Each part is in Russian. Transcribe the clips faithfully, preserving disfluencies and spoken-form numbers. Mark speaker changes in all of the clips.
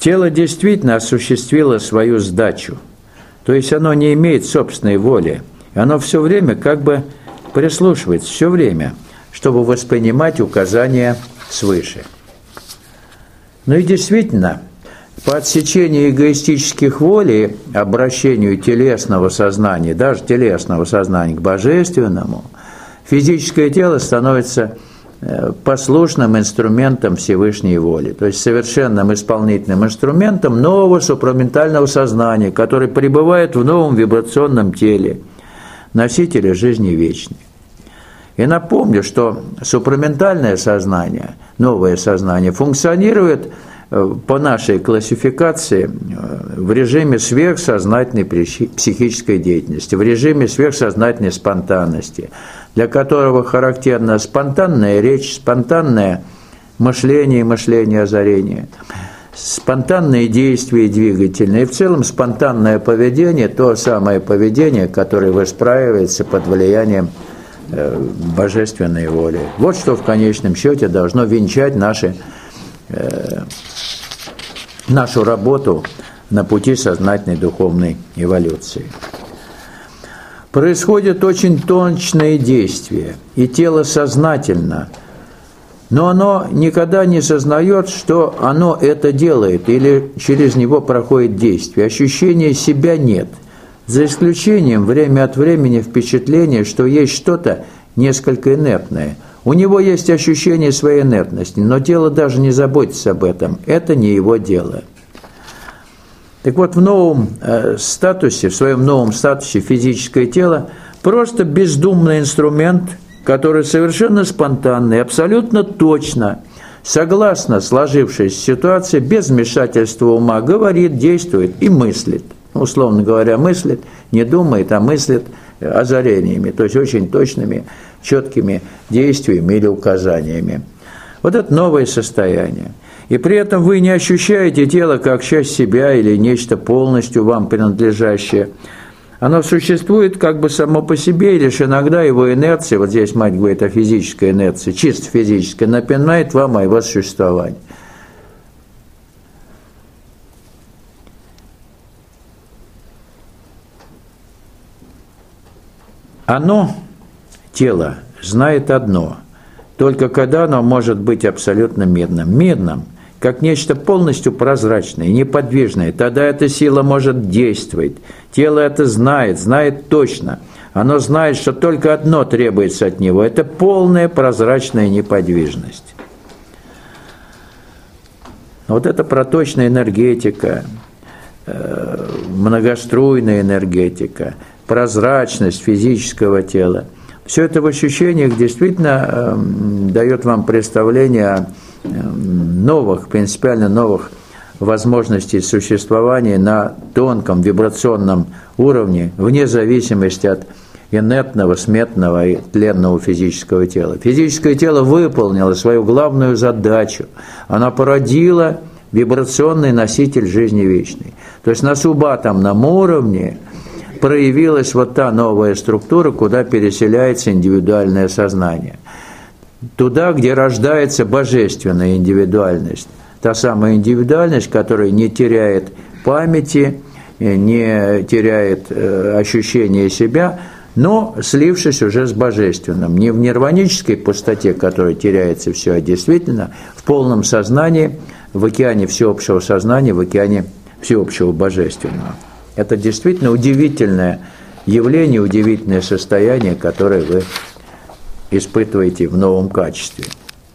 Speaker 1: Тело действительно осуществило свою сдачу, то есть оно не имеет собственной воли, оно все время как бы прислушивается, все время, чтобы воспринимать указания свыше. Ну и действительно, по отсечению эгоистических волей, обращению телесного сознания, даже телесного сознания к божественному, физическое тело становится послушным инструментом Всевышней воли, то есть совершенным исполнительным инструментом нового супраментального сознания, который пребывает в новом вибрационном теле, носителя жизни вечной. И напомню, что супраментальное сознание, новое сознание, функционирует по нашей классификации в режиме сверхсознательной психической деятельности, в режиме сверхсознательной спонтанности, для которого характерна спонтанная речь, спонтанное мышление и мышление озарения, спонтанные действия двигательные, и в целом спонтанное поведение, то самое поведение, которое выстраивается под влиянием божественной воли. Вот что в конечном счете должно венчать наши, э, нашу работу на пути сознательной духовной эволюции. Происходят очень точные действия, и тело сознательно, но оно никогда не сознает, что оно это делает, или через него проходит действие. Ощущения себя нет. За исключением время от времени впечатления, что есть что-то несколько инертное. У него есть ощущение своей инертности, но тело даже не заботится об этом. Это не его дело. Так вот, в новом э, статусе, в своем новом статусе физическое тело просто бездумный инструмент, который совершенно спонтанный, абсолютно точно, согласно сложившейся ситуации, без вмешательства ума, говорит, действует и мыслит. Условно говоря, мыслит, не думает, а мыслит озарениями, то есть очень точными, четкими действиями или указаниями. Вот это новое состояние. И при этом вы не ощущаете тело как часть себя или нечто полностью вам принадлежащее. Оно существует как бы само по себе, и лишь иногда его инерция, вот здесь мать говорит о физической инерции, чисто физической, напоминает вам о его существовании. Оно, тело, знает одно, только когда оно может быть абсолютно медным. Медным, как нечто полностью прозрачное, неподвижное, тогда эта сила может действовать. Тело это знает, знает точно. Оно знает, что только одно требуется от него – это полная прозрачная неподвижность. Вот это проточная энергетика, многоструйная энергетика, прозрачность физического тела. Все это в ощущениях действительно э, дает вам представление о э, новых, принципиально новых возможностей существования на тонком вибрационном уровне, вне зависимости от инертного, сметного и тленного физического тела. Физическое тело выполнило свою главную задачу. Оно породило вибрационный носитель жизни вечной. То есть на субатомном уровне проявилась вот та новая структура, куда переселяется индивидуальное сознание. Туда, где рождается божественная индивидуальность. Та самая индивидуальность, которая не теряет памяти, не теряет э, ощущения себя, но слившись уже с божественным. Не в нирванической пустоте, которая теряется все, а действительно в полном сознании, в океане всеобщего сознания, в океане всеобщего божественного. Это действительно удивительное явление, удивительное состояние, которое вы испытываете в новом качестве.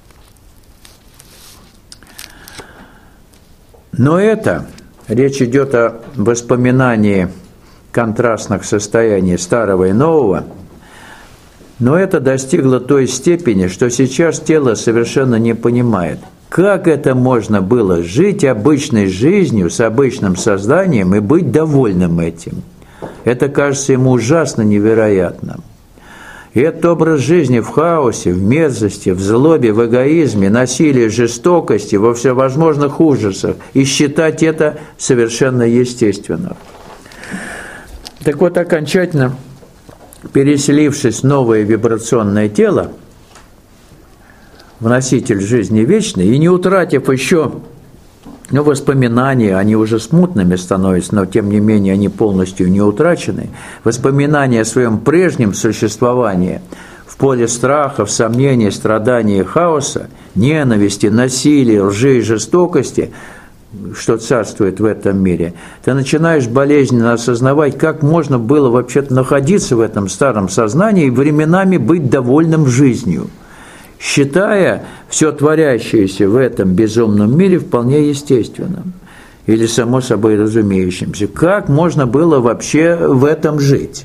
Speaker 1: Но это, речь идет о воспоминании контрастных состояний старого и нового, но это достигло той степени, что сейчас тело совершенно не понимает, как это можно было жить обычной жизнью с обычным созданием и быть довольным этим. Это кажется ему ужасно невероятным. И этот образ жизни в хаосе, в мерзости, в злобе, в эгоизме, насилии, жестокости, во всевозможных ужасах, и считать это совершенно естественным. Так вот, окончательно переселившись в новое вибрационное тело, в носитель жизни вечной, и не утратив еще Но воспоминания, они уже смутными становятся, но тем не менее они полностью не утрачены. Воспоминания о своем прежнем существовании в поле страхов, сомнений, страданий и хаоса, ненависти, насилия, лжи и жестокости, что царствует в этом мире, ты начинаешь болезненно осознавать, как можно было вообще-то находиться в этом старом сознании и временами быть довольным жизнью, считая все творящееся в этом безумном мире вполне естественным или само собой разумеющимся. Как можно было вообще в этом жить?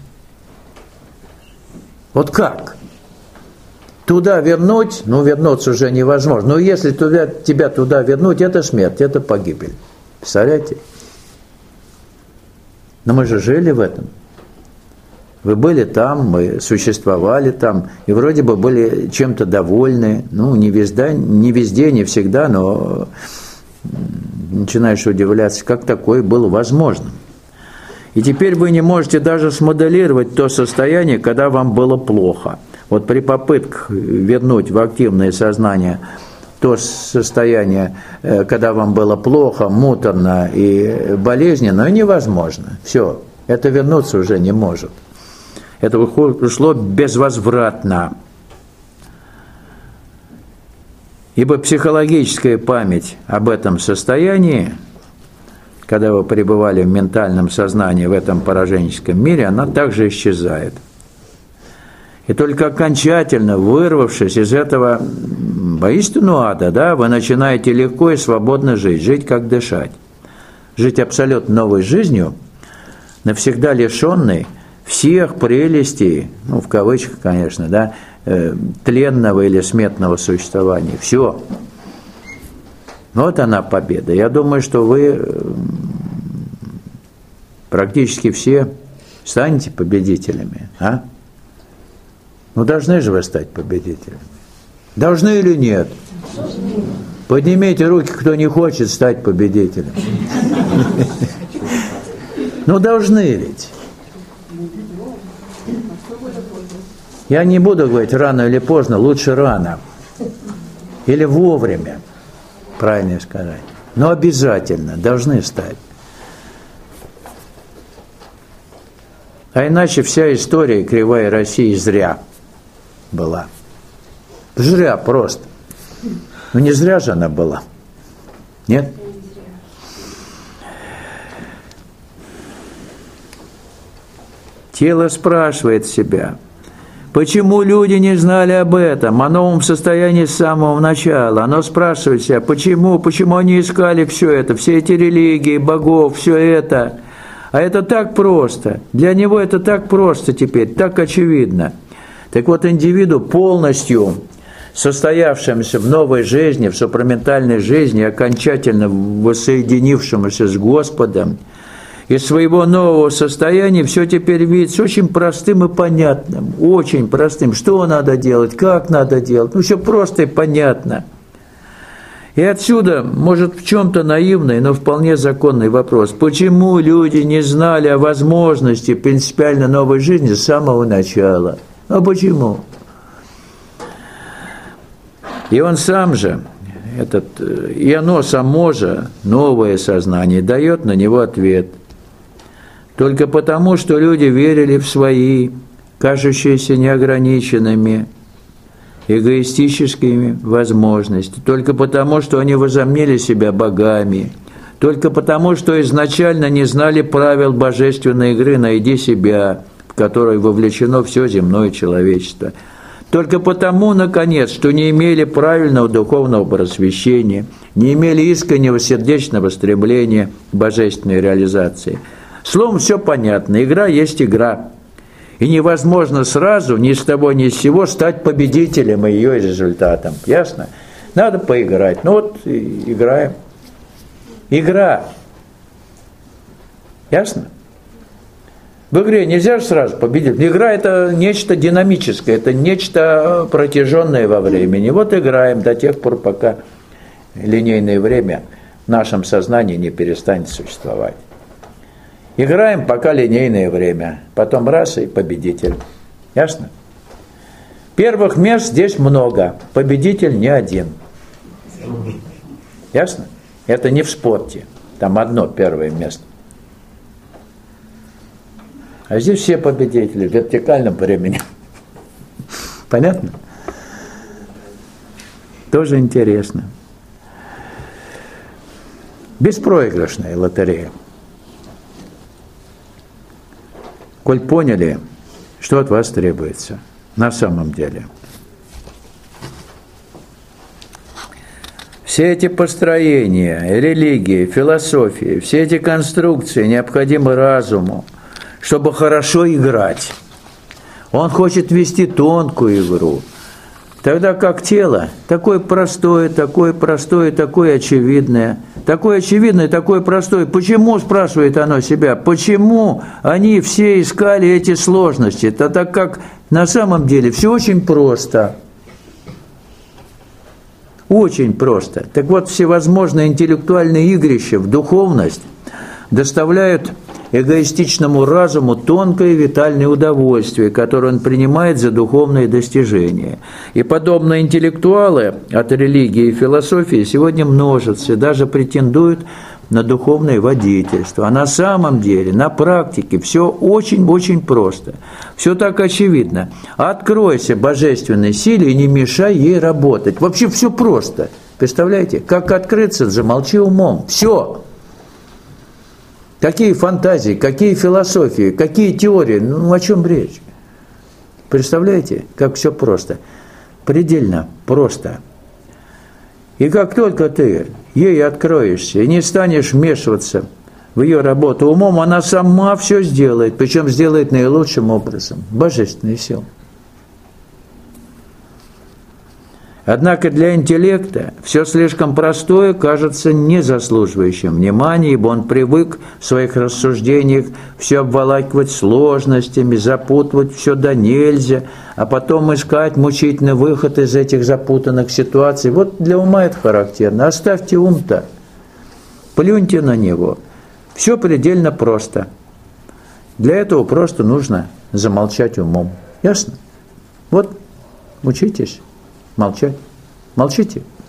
Speaker 1: Вот как? Туда вернуть, ну, вернуться уже невозможно. Но если туда, тебя туда вернуть, это смерть, это погибель. Представляете? Но мы же жили в этом. Вы были там, мы существовали там, и вроде бы были чем-то довольны. Ну, не везде, не везде, не всегда, но начинаешь удивляться, как такое было возможным. И теперь вы не можете даже смоделировать то состояние, когда вам было плохо. Вот при попытках вернуть в активное сознание то состояние, когда вам было плохо, муторно и болезненно, невозможно. Все, это вернуться уже не может. Это ушло безвозвратно. Ибо психологическая память об этом состоянии, когда вы пребывали в ментальном сознании в этом пораженческом мире, она также исчезает. И только окончательно вырвавшись из этого воистину ада, да, вы начинаете легко и свободно жить, жить как дышать. Жить абсолютно новой жизнью, навсегда лишенной всех прелестей, ну, в кавычках, конечно, да, э, тленного или смертного существования. Все. Вот она победа. Я думаю, что вы э, практически все станете победителями, а? Ну, должны же вы стать победителями. Должны или нет? Поднимите руки, кто не хочет стать победителем. Ну, должны ведь. Я не буду говорить рано или поздно, лучше рано. Или вовремя, правильно сказать. Но обязательно должны стать. А иначе вся история кривая России зря была. Зря просто. Ну не зря же она была. Нет? Тело спрашивает себя, почему люди не знали об этом, о новом состоянии с самого начала. Оно спрашивает себя, почему, почему они искали все это, все эти религии, богов, все это. А это так просто. Для него это так просто теперь, так очевидно. Так вот, индивиду, полностью состоявшемуся в новой жизни, в супраментальной жизни, окончательно воссоединившемуся с Господом, из своего нового состояния все теперь видится очень простым и понятным, очень простым. Что надо делать, как надо делать, ну все просто и понятно. И отсюда, может, в чем-то наивный, но вполне законный вопрос. Почему люди не знали о возможности принципиально новой жизни с самого начала? А почему? И он сам же, этот, и оно само же, новое сознание, дает на него ответ. Только потому, что люди верили в свои, кажущиеся неограниченными, эгоистическими возможности. Только потому, что они возомнили себя богами. Только потому, что изначально не знали правил божественной игры «Найди себя», в которой вовлечено все земное человечество. Только потому, наконец, что не имели правильного духовного просвещения, не имели искреннего сердечного стремления к божественной реализации. Словом, все понятно. Игра есть игра. И невозможно сразу, ни с того, ни с сего, стать победителем и ее результатом. Ясно? Надо поиграть. Ну вот, и играем. Игра. Ясно? В игре нельзя же сразу победить. Игра – это нечто динамическое, это нечто протяженное во времени. Вот играем до тех пор, пока линейное время в нашем сознании не перестанет существовать. Играем, пока линейное время. Потом раз и победитель. Ясно? Первых мест здесь много. Победитель не один. Ясно? Это не в спорте. Там одно первое место. А здесь все победители в вертикальном времени. Понятно? Тоже интересно. Беспроигрышная лотерея. Коль поняли, что от вас требуется на самом деле. Все эти построения, религии, философии, все эти конструкции необходимы разуму, чтобы хорошо играть. Он хочет вести тонкую игру. Тогда как тело, такое простое, такое простое, такое очевидное. Такое очевидное, такое простое. Почему, спрашивает оно себя, почему они все искали эти сложности? Это так как на самом деле все очень просто. Очень просто. Так вот, всевозможные интеллектуальные игрища в духовность доставляют эгоистичному разуму тонкое витальное удовольствие, которое он принимает за духовные достижения. И подобные интеллектуалы от религии и философии сегодня множатся, даже претендуют на духовное водительство. А на самом деле, на практике все очень-очень просто. Все так очевидно. Откройся божественной силе и не мешай ей работать. Вообще все просто. Представляете? Как открыться, замолчи умом. Все. Какие фантазии, какие философии, какие теории, ну о чем речь? Представляете, как все просто? Предельно просто. И как только ты ей откроешься и не станешь вмешиваться в ее работу умом, она сама все сделает, причем сделает наилучшим образом. Божественная сила. Однако для интеллекта все слишком простое кажется не заслуживающим внимания, ибо он привык в своих рассуждениях все обволакивать сложностями, запутывать все до нельзя, а потом искать мучительный выход из этих запутанных ситуаций. Вот для ума это характерно. Оставьте ум-то, плюньте на него. Все предельно просто. Для этого просто нужно замолчать умом. Ясно? Вот, учитесь. Молчать. Молчите.